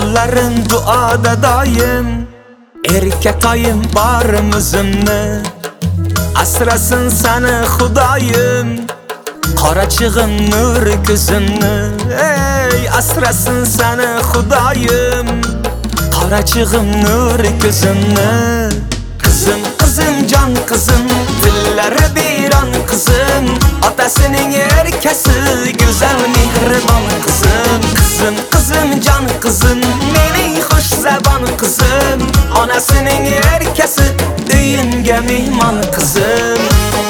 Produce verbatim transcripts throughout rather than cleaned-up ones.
qo'llarim duoda doim. Erkakayim borim o'zimni, asrasin seni Xudoyim. Qorachig'im nur ko'zimni, ey asrasin seni Xudoyim. Qorachig'im nur ko'zimni. Qizim, qizim, jon qizim, dillari biyron qizim, otasining erkasi, go'zal mehribon qizim. Qizim, qizim, jon qizim, mening xush zabon qizim, onasining erkasi, uyinga mehmon qizim.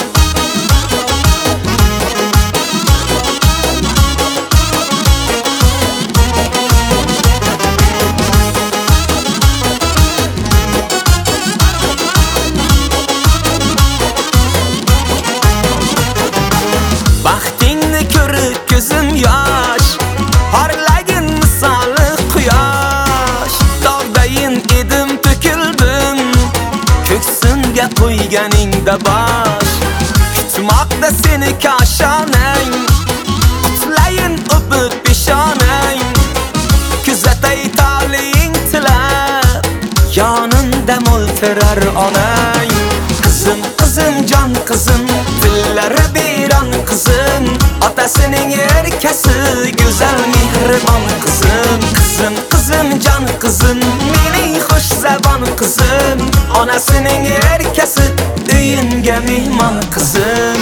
Baxtingni ko'rib ko'zim yosh, parlagin misoli quyosh. Dog'dayin edim to'kildim, ko'ksimga qo'yganingda bosh. Kutmoqda seni koshonang, qutlayin o'pib peshonang. Kuzatay taleying tilab, yonimda mo'ltirar onang. Qizim, qizim, jon qizim, dillari biyron qizim, otasining erkasi, go'zal mehribon qizim. Qizim, qizim, jon qizim, mening xush zabon qizim, onasining erkasi, uyinga mehmon qizim.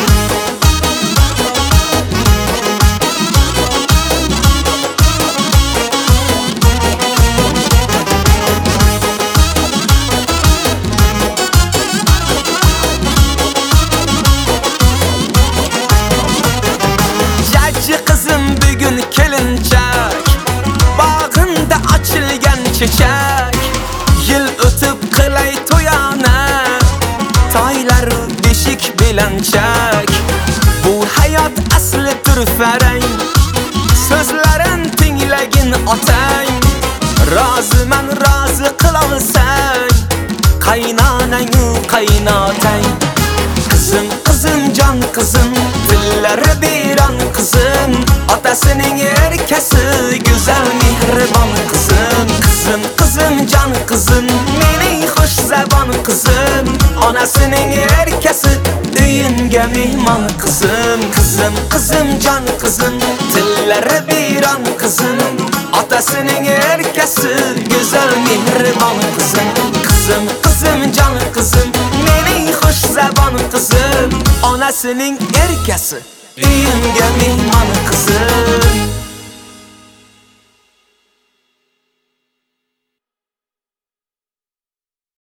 Qizim bugun kelinchak, bog'inda ochilgan chechak. Yil o'tib qilay to'yona, toylar beshik belanchak. Bu hayot asli turfarang, so'zlarin tinglagin otang. Roziman rozi qilolsang, qaynonang u qaynotang. Qizim, qizim, jon qizim, dillari biyron qizim, otasining erkasi, go'zal mehribon qizim. Qizim, qizim, jon qizim, mening xush zabon qizim, onasining erkasi, uyinga mehmon qizim. Qizim, qizim, jon qizim, dillari biyron qizim, otasining erkasi, go'zal mehribon qizim. Qizim, qizim, jon qizim, mening xush zabon qizim, onasining erkasi, uyinga mehmon